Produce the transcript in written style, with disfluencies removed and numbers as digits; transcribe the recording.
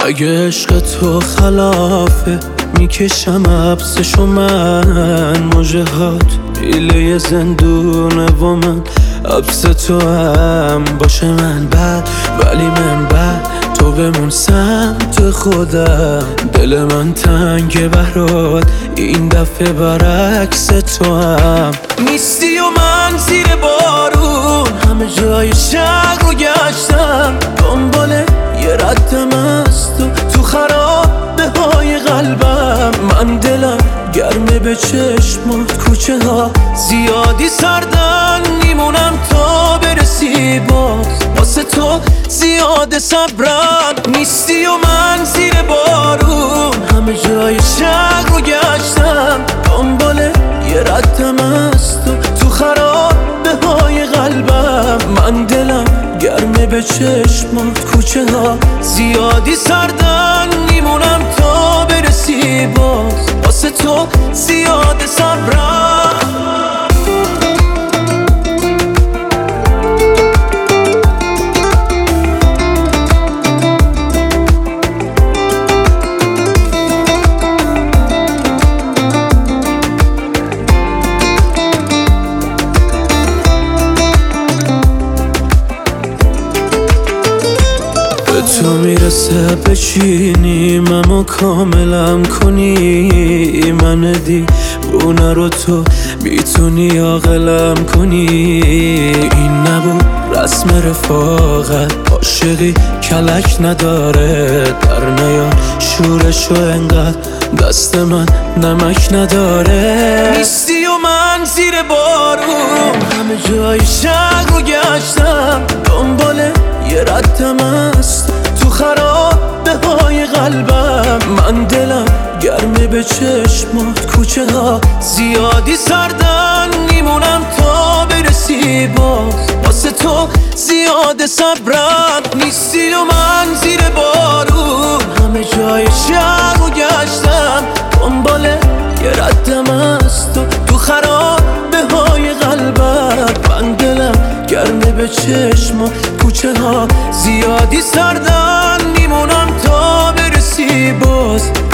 اگه عشق تو خلافه میکشم حبسشو من، مجهات ایله زندونه و من حبس تو هم باشه من بد، ولی من بد تو بمون سمت خودم. دل من تنگ برات این دفعه برعکس تو هم نیستی و من زیر بارون همه جای شهر رو گشتم، دنبال یه ردم از تو خرابه های قلبم. من دلم گرمه به چشمات، کوچه ها زیادی سردن میمونم تا برسی باز، واسه تو زیاد صبرم. نیستی و من زیر بارون همه جای شهر رو گشتم، دنبال یه ردم از تو خرابه های قلبم. من دلم گرمه به چشمات، کوچه ها زیادی سردن میمونم تا برسی باز، واسه تو زیاد صبرم. تو میرسه بچینیم اما کاملم کنی، من دیوونه رو تو میتونی عاقلم کنی. این نبود رسم رفاقت، عاشقی کلک نداره، در نیار شورشو انقدر دست من نمک نداره. نیستی و من زیر بارون همه جای شهر رو گشتم، دنبال یه ردم است تو خرابه های قلبم. من دلم گرمه به چشمات، کوچه ها زیادی سردن میمونم تا برسی باز، واسه تو زیاد صبرم. نیستی و من زیر بارون همه جای شهر رو گشتم، دنبال یه ردم است تو خرابه های قلبم. من دلم گرمه به چشمات، کوچه ها زیادی سردن میمونم تا برسی باز،